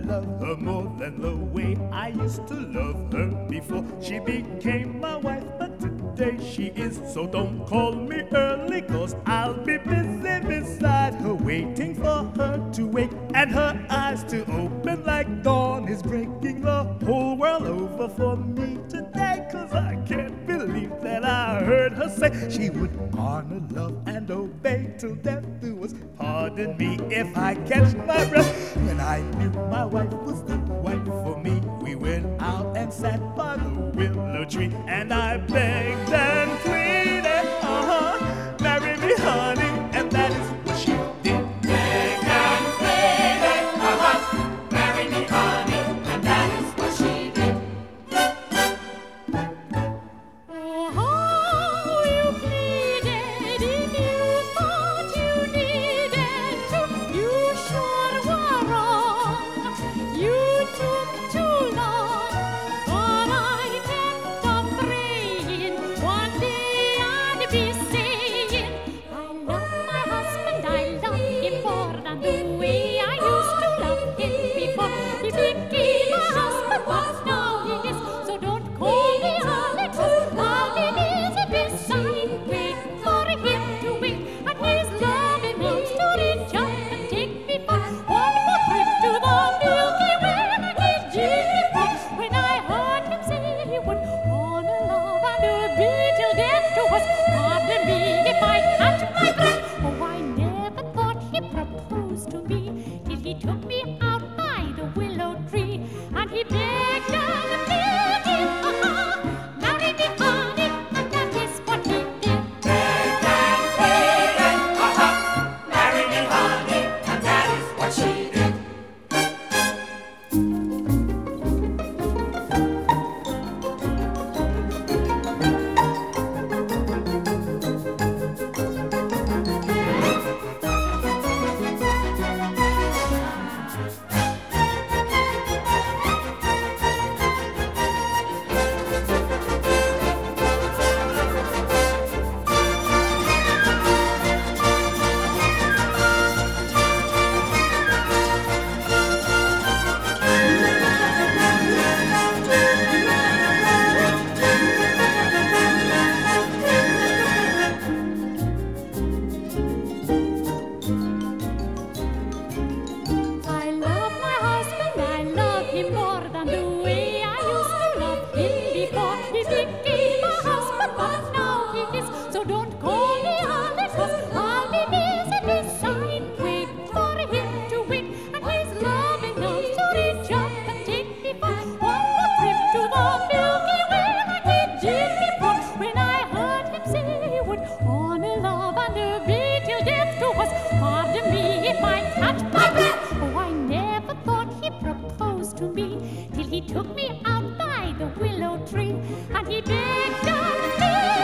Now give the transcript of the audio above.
love her more than the way I used to love her before she became my wife. But today she is, so don't call me early, 'cause I'll be busy beside her, waiting for her to wake and her eyes to open like dawn is breaking the whole world over for me today. 'Cause I can't believe that I heard her say she would honor, love, and obey till death do us. Pardon me if I catch my breath. When I knew my wife was the wife for me, we went out and sat by the willow tree, and I begged and pleaded, marry me, honey, and that is what she did. Begged and pleaded, marry me, honey, and that is what she did. Oh, how you pleaded if you thought you needed to. You sure were wrong. You took too long. But I kept on praying. One day I'd be saying, I love my husband, I love him more than the way I used to love him before he became my husband. But now he is, so don't call me early, 'cause I'll be busy beside. Wait for him to wake and his loving arms to reach up and take me for one more trip to the Milky Way. And he did before when I heard him say he would honor, love, and obey till death do us. Pardon me if I catch my breath. Oh, I never thought he proposed to me till he took me out by the willow tree, and he begged and pleaded, marry me, honey, and that is what he did. Begged and pleaded, marry me, honey, and that is what she did. I love my husband, I love him more than the way I used to love him before he became my husband. But now he is, so don't call me early, 'cause I'll be busy beside. Wait for him to wake and his loving arms to reach up and take me for one more trip to the Milky Way. And he did before when I heard him say he would honor, love, and obey till death do us. Pardon me if I catch my breath. Oh, I never thought he proposed to me till he took me out by the willow tree, and he begged and pleaded.